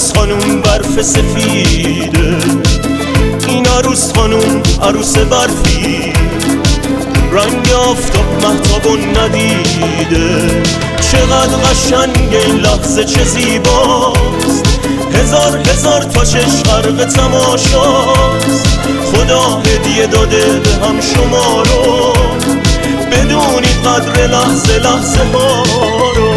عروس خانوم برف سفیده، این عروس خانوم عروس برفی، رنگ آفتاب مهتابو ندیده. چقدر قشنگ این لحظه، چه زیباست، هزار هزار تا چشم غرق تماشاست. خدا هدیه داده به هم شما رو، بدونید قدر لحظه لحظه ها رو.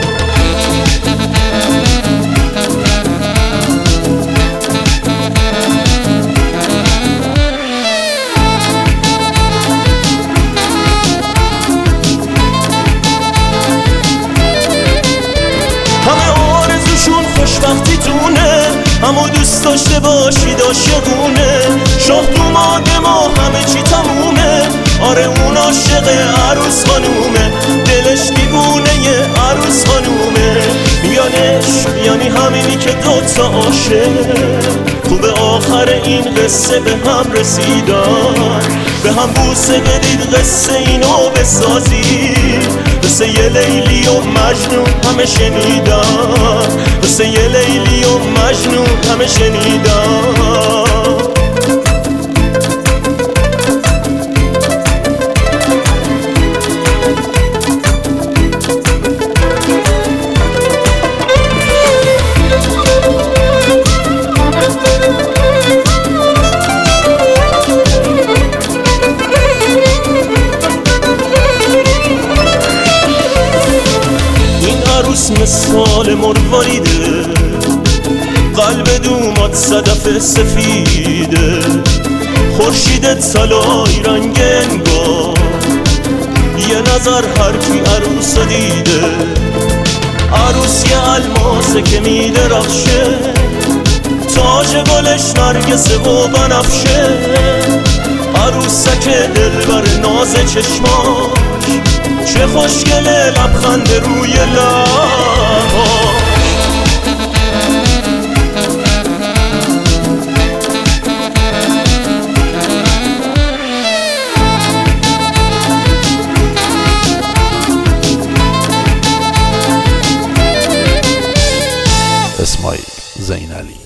خوشبختی تونه، همو دوست داشته باشید عاشقونه. شاه دوماد ما همه چی تمومه، آره اون عاشق عروس خانومه، دلش دیوونه ی عروس خانومه. میانش یعنی همینی که دوتا عاشق خوبه آخر این قصه به هم رسیدن، به هم بوسه بدید قصه اینو بسازید. قصه یه لیلی و مجنون همه شنیدن، قصه یه لیلی و مجنون همه شنیدن. عروس مثال مرواریده، قلب دومات صدف سفیده، خورشید طلایی رنگ انگار، یه نظر هر کی عروس دیده. عروس یه الماسه که میدرخشه، تاج گلش نرگسه و بنفشه. عروسک دلبر ناز چشماش، چه خوشگله لبخند روی لباش. اسماعیل زینعلی.